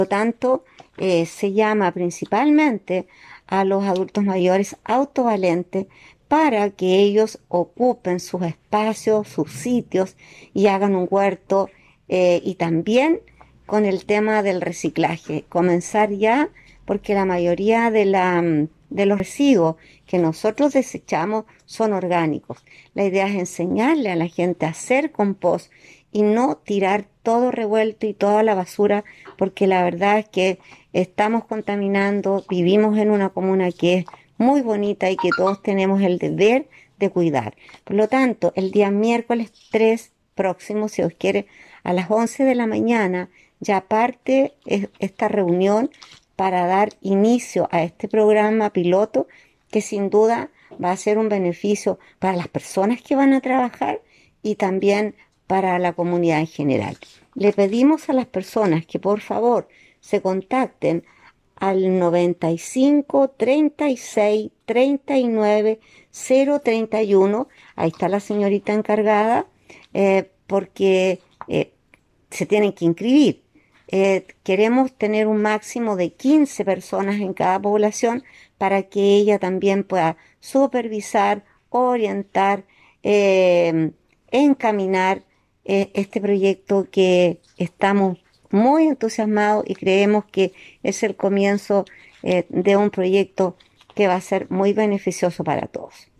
Por lo tanto, se llama principalmente a los adultos mayores autovalentes para que ellos ocupen sus espacios, sus sitios y hagan un huerto y también con el tema del reciclaje. Comenzar ya porque la mayoría de los residuos que nosotros desechamos son orgánicos. La idea es enseñarle a la gente a hacer compost y no tirar todo revuelto y toda la basura, porque la verdad es que estamos contaminando, vivimos en una comuna que es muy bonita y que todos tenemos el deber de cuidar. Por lo tanto, el día miércoles 3 próximo, si os quiere, a las 11 de la mañana, ya parte esta reunión para dar inicio a este programa piloto que sin duda va a ser un beneficio para las personas que van a trabajar y también para la comunidad en general. Le pedimos a las personas que por favor se contacten al 95 36 39 031. Ahí está la señorita encargada, porque se tienen que inscribir. Queremos tener un máximo de 15 personas en cada población para que ella también pueda supervisar, orientar, encaminar este proyecto que estamos muy entusiasmados y creemos que es el comienzo de un proyecto que va a ser muy beneficioso para todos.